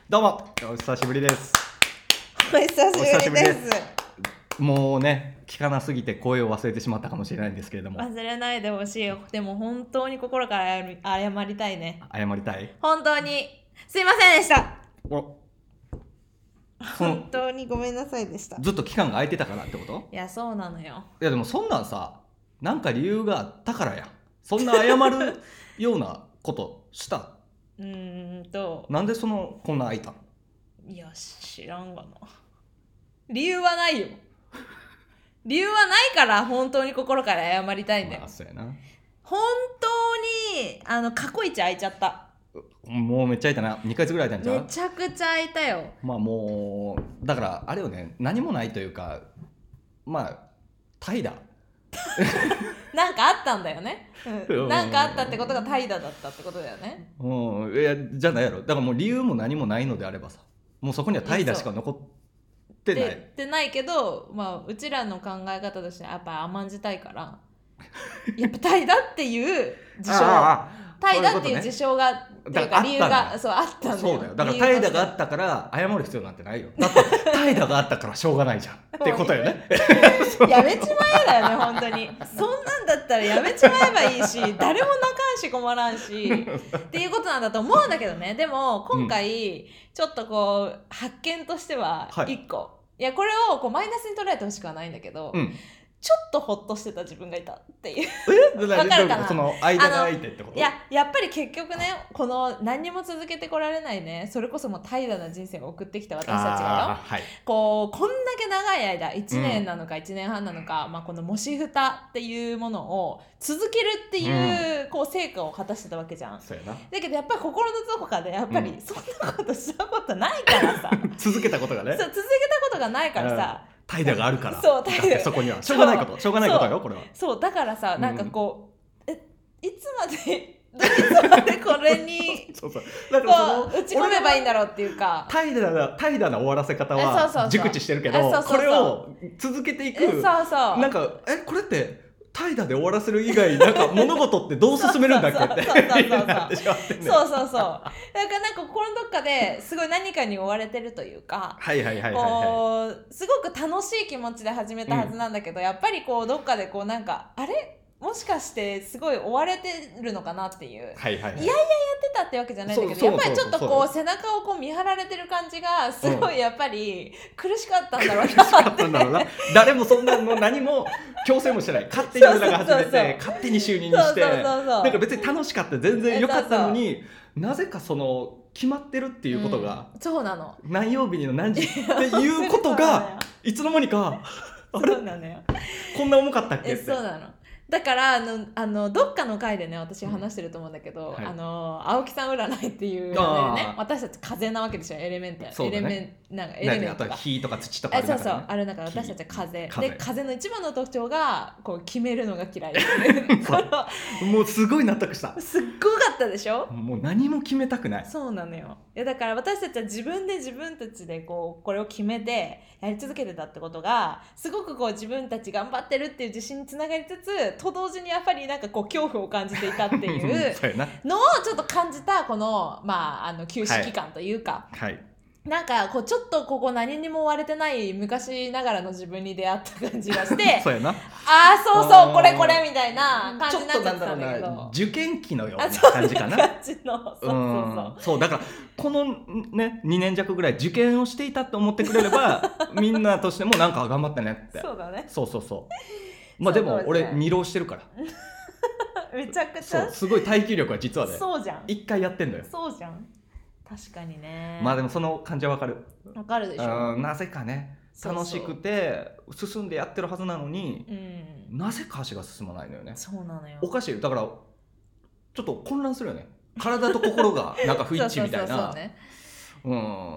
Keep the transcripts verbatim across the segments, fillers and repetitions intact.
どうもお久しぶりです。 お久しぶりです。 もうね、聞かなすぎて声を忘れてしまったかもしれないんですけれども、 忘れないでほしいよ。でも本当に心から謝りたいね。 謝りたい。 本当にすいませんでした。 お本当にごめんなさいでした。 ずっと期間が空いてたからってこと？ いや、そうなのよ。 いやでもそんなんさ、なんか理由があったからやん。そんな謝るようなことしたうーんとなんでそのこんな空いたの？ いや、知らんがな。理由はないよ。理由はないから本当に心から謝りたいんだよ。 まあ、そうやな。 本当にあの過去一空いちゃった。 もうめっちゃ空いたな。にかげつぐらい空いたんちゃう？ めちゃくちゃ空いたよ。 まあもうだからあれよね、何もないというか、まあ怠惰なんかあったんだよね、うん、なんかあったってことが怠惰だったってことだよね。 うん、いやじゃないやろ。だからもう理由も何もないのであればさ、もうそこには怠惰しか残ってない。 ってないけど、まあ、うちらの考え方としてはやっぱ甘んじたいからやっぱ怠惰っていう事象怠惰っていう事象がっていうか理由がそうあったんだよ。 そうだよ。だから怠惰があったから謝る必要なんてないよ。だって怠惰があったからしょうがないじゃんってことよね。 やめちまえだよね本当に。そんなんだったらやめちまえばいいし、誰も泣かんし困らんしっていうことなんだと思うんだけどね。でも今回、うん、ちょっとこう発見としてはいっこ、はい、いやこれをこうマイナスに捉えてほしくはないんだけど、うん、ちょっとホッとしてた自分がいたっていう。 えわかるかな？その間が空いてってこと？ いややっぱり結局ね、この何にも続けてこられないね、それこそもう怠惰な人生を送ってきた私たちがよ、はい、こうこんだけ長い間いちねんなのかいちねんはんなのか、うん、まあ、このもしふたっていうものを続けるっていう、うん、こう成果を果たしてたわけじゃん。 そうやな。 だけどやっぱり心のどこかでやっぱりそんなことしたことないからさ、うん、 続けたことがね、 そう続けたことがないからさ、うん、 怠惰があるから。 そう怠惰、 そこにはしょうがないことしょうがないことよこれは。 そうだからさ、なんかこう、うん、えいつまでいつまでこれにそうそうだからその打ち込めばいいんだろうっていうか、 怠惰な怠惰な終わらせ方は熟知してるけど、これを続けていく、そうそうなんかえこれって怠惰で終わらせる以外なんか物事ってどう進めるんだっけってそうそうそうそうそうそうなんかなんか心のどっかですごい何かに追われてるというか、はいはいはいはい、はい、すごく楽しい気持ちで始めたはずなんだけど、うん、やっぱりこうどっかでこうなんかあれもしかしてすごい追われてるのかなっていう、はいはいはい、いやいややってたってわけじゃないんだけど、やっぱりちょっとこう背中をこう見張られてる感じがすごいやっぱり苦しかったんだろうなって、苦しかったんだろうな誰もそんなの何も強制もしてない、勝手に俺らが始めてそうそうそうそう勝手に就任にして、そうそうそうそうなんか別に楽しかった全然良かったのに、そうそうなぜかその決まってるっていうことが、 うん、そうなの何曜日にの何時っていうことがいつの間にかあれなのよこんな重かったっけって。 そうなのだからあのあのどっかの回でね私話してると思うんだけど、うんはい、あの青木さん占いっていうのでね、私たち風なわけでしょ、エレメンタル、ね、エレメンなんかエレメントが火とか土とかある中で、ね、 そうそうある中で私たちは風で風の一番の特徴がこう決めるのが嫌いですもうすごい納得した。 すっごかったでしょ。 もう何も決めたくない。 そうなのよ。いやだから私たちは自分で自分たちでこうこれを決めてやり続けてたってことがすごくこう自分たち頑張ってるっていう自信につながりつつと同時にやっぱりなんかこう恐怖を感じていたっていうのをちょっと感じたこのまああの休止期間というか、はいはいなんかこうちょっとここ何にも追われてない昔ながらの自分に出会った感じがしてそうやな、 ああそうそうこれこれみたいな感じになっちゃったんだけど、 受験期のような感じかな。 感じのそうそうそう、 うんそうだからこのねにねん弱ぐらい受験をしていたと思ってくれればみんなとしてもなんか頑張ってねって。 そうだね。 そうそうそうまあでも俺二浪してるからめちゃくちゃそうすごい耐久力は実はねそうじゃん一回やってんだよ。 そうじゃん確かにね。 まあでもその感じはわかる。 わかるでしょ。 なぜかね楽しくて進んでやってるはずなのに、うん、なぜか足が進まないのよね。 そうなのよ。 おかしい。だからちょっと混乱するよね。体と心がなんか不一致みたいな。うん、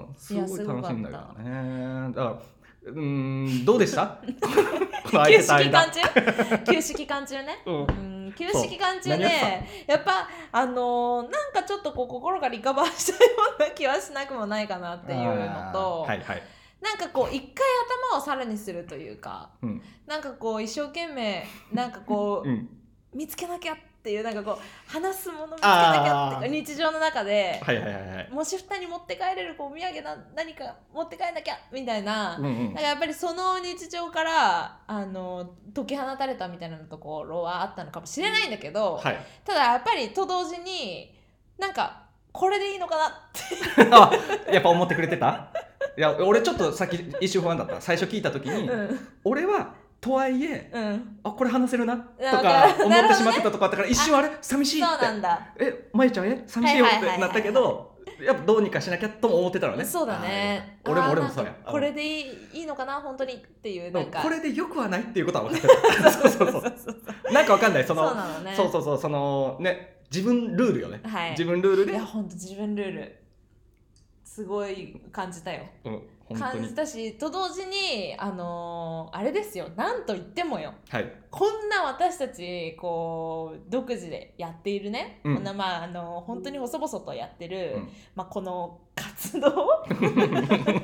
すごい楽しいんだけどね。だからうーんどうでした？ この休止期間中？休止期間中ね。うん休止期間中ねやっぱあのー、なんかちょっとこう心がリカバーしたような気はしなくもないかなっていうのと、はいはい、なんかこう一回頭をさらにするというか、うん、なんかこう一生懸命なんかこう、うん、見つけなきゃっっていうなんかこう話すもの見つけなきゃって日常の中で、 はいはいはいはい、 もしふたに持って帰れるこうお土産な何か持って帰んなきゃみたいな、 うんうん、 なんかやっぱりその日常からあの解き放たれたみたいなところはあったのかもしれないんだけど、 はい、 ただやっぱりと同時になんかこれでいいのかなってあやっぱ思ってくれてた？いや俺ちょっとさっき一瞬不安だった。最初聞いた時に、うん、俺はとはいえ、うん、あこれ話せるなとか思ってしまってたとこあったから、ね、一瞬あれ寂しいって、 そうなんだ、 えまゆちゃんえ寂しいよってなったけど、やっぱどうにかしなきゃとも思ってたのね。 そうだね、 俺も俺もそうや、 これでいい、いいのかな本当にっていう、なんかこれでよくはないっていうことは分かってたそうそうそうなんか分かんない、そのそうなの、ね、 そうそうそう、そのね自分ルールよね、はい、自分ルールで、 いや本当自分ルールすごい感じたよ、うん、感じたし、と同時にあのー、あれですよ、なんと言ってもよ、はい、こんな私たちこう独自でやっているね、うん、こんなまああのー、本当に細々とやってる、うん、まあこの活動細々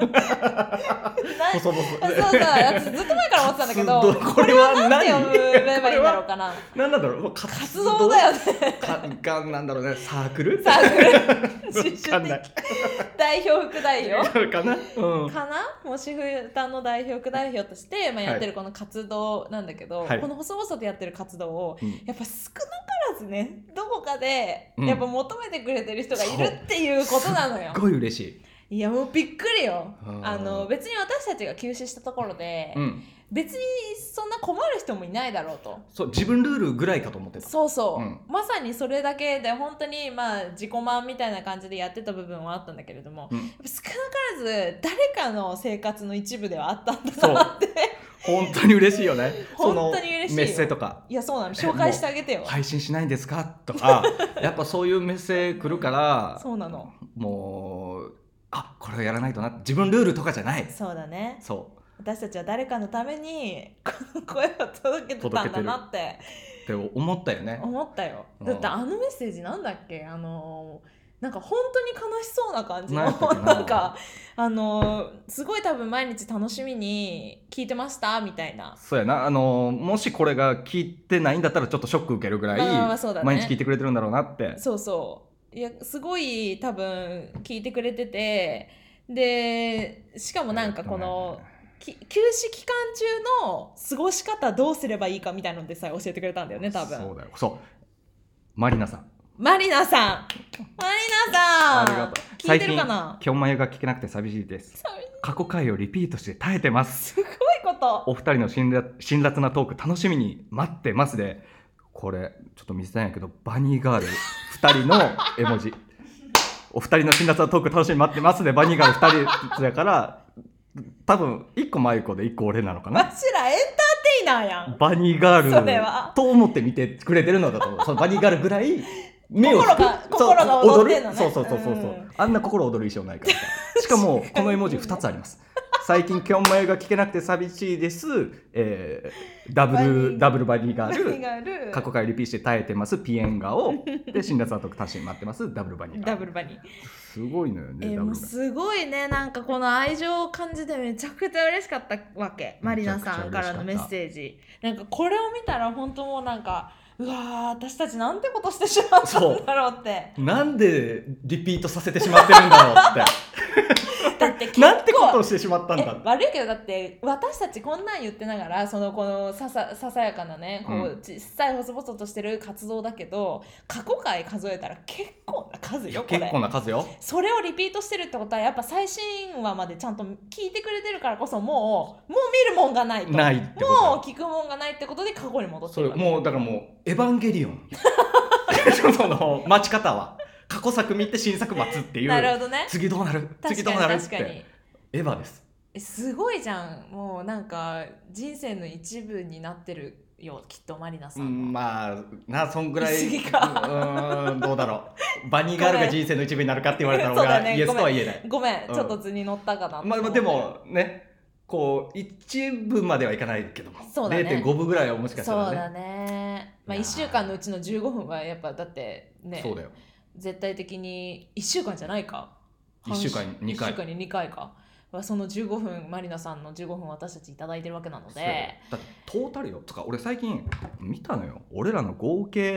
そうそうやつずっと前から思ってたんだけど、これは何て呼べばいいんだろうかな。 何なんだろう、 活動だよね。 かなんだろうね、サークル？ サークル。自主的代表副代表かな、うん、かな。もうシフタの代表副代表として、まあ、やってるこの活動なんだけど、はい、この細々とやってる活動を、うん、やっぱ少なからずね、どこかでやっぱ求めてくれてる人がいるっていうことなのよ。 すごい嬉しい。 いやもうびっくりよ。あの別に私たちが休止したところで、うん、別にそんな困る人もいないだろうと。 そう自分ルールぐらいかと思ってた。 そうそう、うん、まさにそれだけで本当にまあ自己満みたいな感じでやってた部分はあったんだけれども、うん、やっぱ少なからず誰かの生活の一部ではあったんだなって本当に嬉しいよね。 本当に嬉しいよ。 メッセとか、 いやそうなの、紹介してあげてよ。 配信しないんですかとかやっぱそういうメッセ来るからそうなの、 もうあこれをやらないとな、自分ルールとかじゃない。 そうだね、 そう私たちは誰かのためにこの声を届けてたんだなってって思ったよね。 思ったよ。だってあのメッセージなんだっけ、あのなんか本当に悲しそうな感じのなんかあのすごい多分毎日楽しみに聞いてましたみたいな。 そうやな、あのもしこれが聞いてないんだったらちょっとショック受けるぐらい、まあまあまあそうだね、毎日聞いてくれてるんだろうなって。 そうそう、いやすごい多分聞いてくれてて、でしかもなんかこの、えーね、休止期間中の過ごし方どうすればいいかみたいなのでさえ教えてくれたんだよね多分。 そうだよ、そうマリナさんマリナさんマリナさん、 ありがとう。 聞いてるかな。 今日眉が聞けなくて寂しいです。過去回をリピートして耐えてます。 すごいこと。 お二人の辛辣、辛辣なトーク楽しみに待ってますで、これちょっと見せたいんやけどバニーガールふたりの絵文字お二人の辛辣なトーク楽しみに待ってますでバニーガールふたりだから多分いっこマユコでいっこ俺なのかな。 わしらエンターテイナーやん。 バニーガールと思って見てくれてるのだと思う。そのバニーガールぐらい目を心が心が踊ってんのね。 そうそうそうそうそう、うん、あんな心躍る衣装ないからさ。しかもこの絵文字ふたつあります。最近キョンマユが聞けなくて寂しいです、えー、ダブルダブルバニーガール、過去回リピートして耐えてますピエンガオで辛辣なトーク楽しみに待ってますダブルバニーガール。 ダブルバニーすごいのよね。 えー、もうすごいね、なんかこの愛情を感じてめちゃくちゃ嬉しかったわけ。マリナさんからのメッセージ、なんかこれを見たら本当もうなんかうわー私たちなんてことしてしまったんだろうって、 なんでリピートさせてしまってるんだろうってだって結構なんてことをしてしまったんだ。 悪いけどだって私たちこんなん言ってながらそのこのささささやかなねこう、うん、小さい細々としてる活動だけど過去回数えたら結構な数よこれ。 結構な数よ。 それをリピートしてるってことはやっぱ最新話までちゃんと聞いてくれてるからこそもうもう見るもんがないとないってこともう聞くもんがないってことで過去に戻ってるわけ。 もうだからもうエヴァンゲリオンその待ち方は過去作見て新作待つっていう。 なるほどね。 次どうなる次どうなるってエヴァです。 すごいじゃん。もうなんか人生の一部になってるよきっとマリナさんは。 んまあなそんぐらい。うーんどうだろう。バニーガールが人生の一部になるかって言われたのが、ね、イエスとは言えない。 ごめん、うん、ちょっと図に乗ったかな。 まあでもねこう一部まではいかないけども、 そうだね、 れいてんごぶぐらいはもしかしたらね。 そうだね。まあいっしゅうかんのうちのじゅうごふんはやっぱだってね。 そうだよ。 絶対的にいっしゅうかんじゃないか。 いっしゅうかんににかい。 いっしゅうかんににかいか。そのじゅうごふんマリナさんのじゅうごふん私たちいただいてるわけなので。 だってトータルよとか俺最近見たのよ。俺らの合計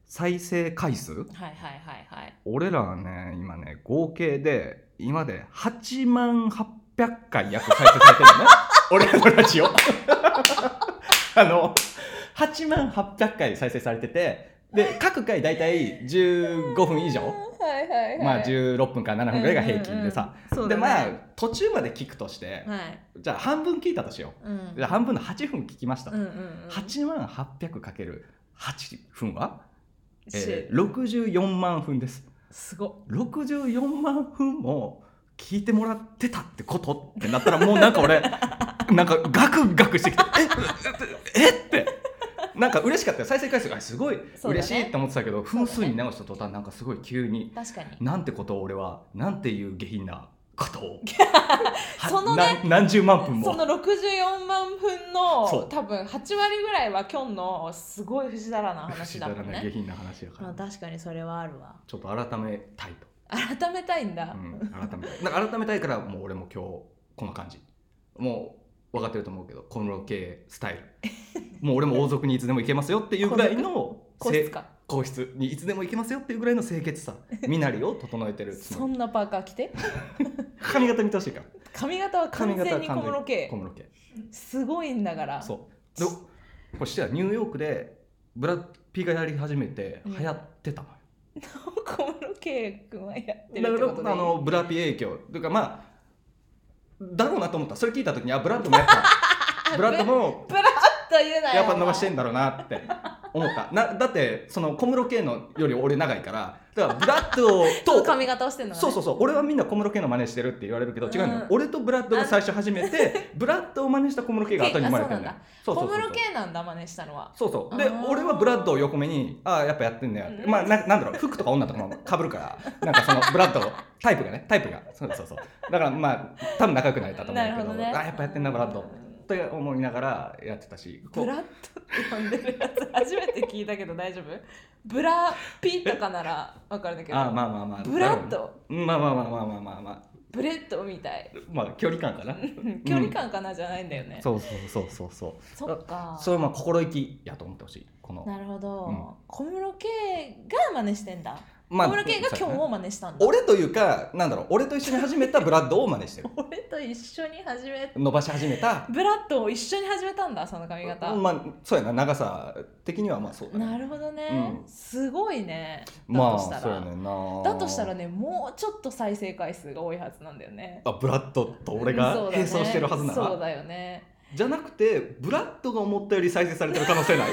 再生回数、 はいはいはいはい、 俺らはね今ね合計で今ではちまんはっぴゃっかい約再生されてるのね俺らのラジオあのはちまんはっぴゃっかい再生されてて、で各回だいたいじゅうごふん以上、 はいはいはい、 まあじゅうろっぷんからななふんぐらいが平均でさ、 うんうんうん、 でまあ途中まで聞くとして、 はい、 じゃあ半分聞いたとしよう、うん、じゃあ半分のはちふん聞きました、うんうんうん、はちまんはっぴゃくかけるはちふんは、えー、ろくじゅうよんまんふんです。すごっ。ろくじゅうよんまんふんも聞いてもらってたってことってなったらもうなんか俺なんかガクガクしてきてええってなんか嬉しかったよ。再生回数がすごい嬉しいって思ってたけど、ね、分数に直した途端なんかすごい急に、 確かになんてことを俺はなんていう下品なことをそのね何十万分もそのろくじゅうよんまんふんの多分はちわりぐらいはキョンのすごい不死だらな話だもんね。不死だらな下品な話やから、 まあ、確かにそれはあるわ。 ちょっと改めたいと。 改めたいんだ、 うん、改めたいなんか改めたいからもう俺も今日この感じもう分かってると思うけど小室系スタイルもう俺も王族にいつでも行けますよっていうぐらいの皇室か皇室にいつでも行けますよっていうぐらいの清潔さ身なりを整えてるそんなパーカー着て髪型見てほしいから。 髪型は完全に小室系。 小室系すごいんだから。 そうでこしてはニューヨークでブラピがやり始めて流行ってたのよ、 うん、小室圭君はやってるってことで、 あのブラピ影響というかまあだろうなと思った。それ聞いた時にあブラッドもやっぱブラッドもブラッと言うなよやっぱ伸ばしてんだろうなって思ったな。だってその小室圭のより俺長いからだからブラッドと髪型をしてんの、ね、 そうそうそう俺はみんな小室圭の真似してるって言われるけど違うの、うん、俺とブラッドが最初始めてブラッドを真似した小室圭が後に生まれてるんだよ。 小室圭なんだ真似したのは。 そうそうで俺はブラッドを横目にああやっぱやってんねやって、うん、まあ な, なんだろう服とか女とかも被るからなんかそのブラッドタイプがねタイプがそうそうそうだからまあ多分仲良くなれたと思うけど、ね、あやっぱやってんなブラッドって思いながらやってたし。 ブラッドって呼んでるやつ初めて聞いたけど大丈夫？ブラピとかなら分かるんだけどあまあまあまあブラッドまあまあまあまあまあまあまあブレッドみたい。 まあ距離感かな距離感かな、うん、じゃないんだよね。 そうそうそうそうそうそっかそれはまあ心意気やと思ってほしい。このなるほど、うん、小室圭が真似してんだ。 まあ、 小室圭が今日も真似したんだ。 俺というかなんだろう俺と一緒に始めたブラッドを真似してる俺と一緒に始め伸ばし始めたブラッドを一緒に始めたんだその髪型。 まあそうやな長さ的にはまあそうだね。 なるほどね、うん、すごいね。 だとしたら、まあ、そうやねんな。 だとしたらねもうちょっと再生回数が多いはずなんだよね。 あブラッドと俺が並走してるはずなら、 そうだよね。 じゃなくてブラッドが思ったより再生されてる可能性ない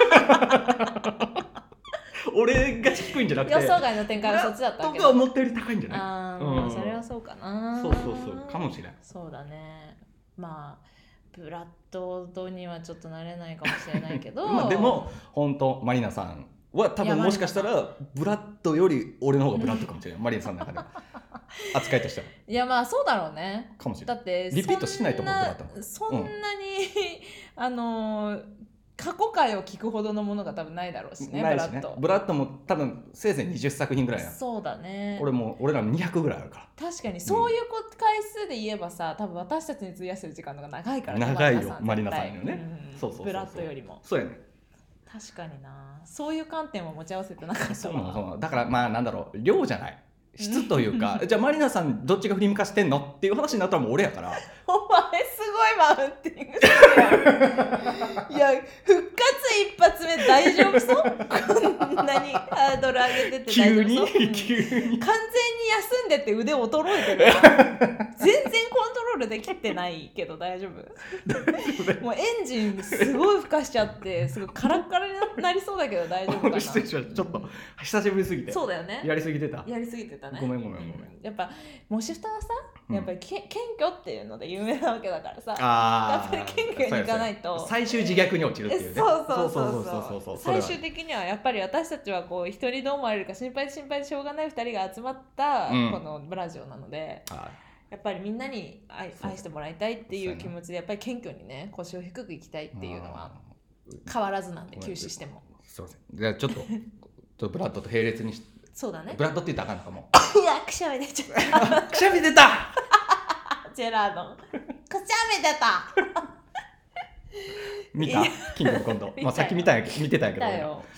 俺が低いんじゃなくて予想外の展開はそっちだったわけだ。 ブラッドが思ったより高いんじゃない？ あー、うん、それはそうかな。 そうそうそうかもしれん。 そうだね。まあブラッドにはちょっとなれないかもしれないけどまあでも本当マリナさんは多分もしかしたらブラッドより俺の方がブラッドかもしれないマリナさんの中で扱いとしては。 いやまあそうだろうね。 かもしれない。 だってリピートしないと思うブラッドもそんなに、うん、あのー過去回を聞くほどのものが多分ないだろうしね。 ないしね。 ブラッドブラッドも多分せいぜいにじゅっさくひんぐらいな。 そうだね。 俺も俺らにひゃくぐらいあるから。 確かにそういう回数で言えばさ、多分私たちに費やしてる時間の方が長いからね。 長いよマリナさんよね、 うん、 そうそうそうそう。 ブラッドよりも。 そうやね。 確かにな。そういう観点を持ち合わせてなかったわ。 そうなのそうなの。だからまあなんだろう量じゃない。質というかじゃあマリナさんどっちが振り向かしてんのっていう話になったらもう俺やから。 お前すごいマウンティングしてるやん。いや復活一発目大丈夫そう？こんなにハードル上げてて大丈夫そう？ 急に急に完全に休んでて腕衰えてる全然コントロールできてないけど大丈夫？もうエンジンすごいふかしちゃってすごいカラッカラになりそうだけど大丈夫かな？ ちょっと久しぶりすぎてそうだよね。 やりすぎてたやりすぎてたね。 ごめんごめんごめん。 やっぱモシフタはさやっぱりけ、うん、謙虚っていうので有名なわけだからさ、 あやっぱり謙虚にいかないと最終自虐に落ちるっていうね。 そうそうそうそう。最終的にはやっぱり私たちはこう一人どう思われるか心配で心配でしょうがないふたりが集まったこのブラジオなので、うん、やっぱりみんなに 愛, 愛してもらいたいっていう気持ちでやっぱり謙虚にね腰を低くいきたいっていうのは変わらずなんで休止しても。 すいません。じゃあちょっとちょっとブラッドと並列にして。 そうだね。 ブラッドって言ったらあかんのかも。 いやくしゃみ出ちゃった。 くしゃみ出た。 ジェラードン。くしゃみ出た。 見た？キングオブコント。まあさっき見たんや見てたんやけど。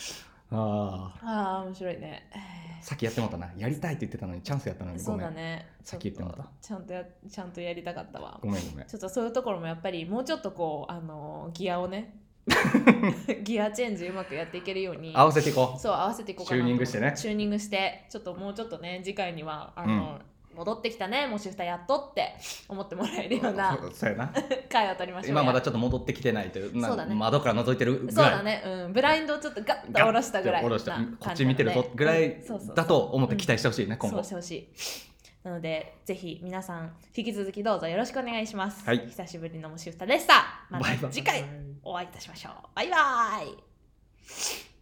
ああー面白いね。 さっきやってもらったな。やりたいって言ってたのにチャンスやったのにごめん。 そうだね。 さっき言ってもらった。 ちゃんとやちゃんとやりたかったわ。 ごめんごめん。 ちょっとそういうところもやっぱりもうちょっとこうあのギアをねギアチェンジうまくやっていけるように合わせていこう。 そう合わせていこうかな。 チューニングしてね。 チューニングしてちょっともうちょっとね次回にはあの、うん、戻ってきたねもしふたやっとって思ってもらえるようなそうやな回を取りましょう。 今まだちょっと戻ってきてないという、 そうだね、 窓から覗いてるぐらい。 そうだね、うん、ブラインドをちょっとガッと下ろしたぐらいな感じなので、 こっち見てるぞぐらいだと思って期待してほしいね、うん、今後。 そうしてほしい。なのでぜひ皆さん引き続きどうぞよろしくお願いします、はい、久しぶりのもしふたでした。また次回お会いいたしましょう。バイバイ。